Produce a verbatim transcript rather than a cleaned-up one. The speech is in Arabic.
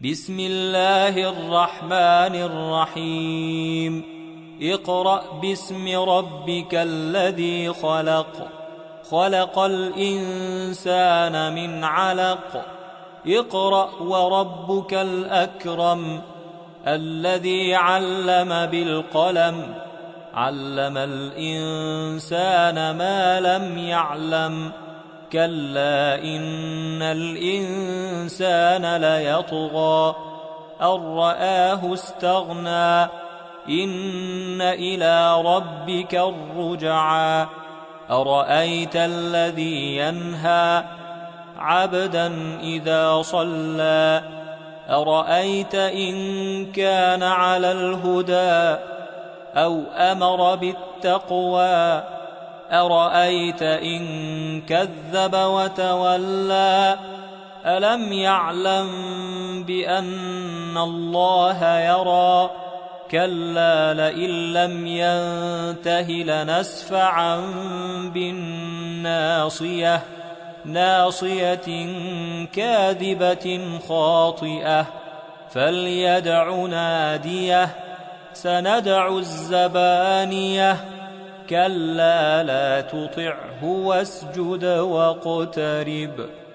بسم الله الرحمن الرحيم اقرأ باسم ربك الذي خلق خلق الإنسان من علق اقرأ وربك الأكرم الذي علم بالقلم علم الإنسان ما لم يعلم كلا إن الإنسان ليطغى أن رآه استغنى إن إلى ربك الرجعى أرأيت الذي ينهى عبدا إذا صلى أرأيت إن كان على الهدى أو أمر بالتقوى أرأيت إن كذب وتولى ألم يعلم بأن الله يرى كلا لئن لم ينته لنسفعا بالناصية ناصية كاذبة خاطئة فليدع ناديه سندع الزبانية كلا لا تطعه واسجد واقترب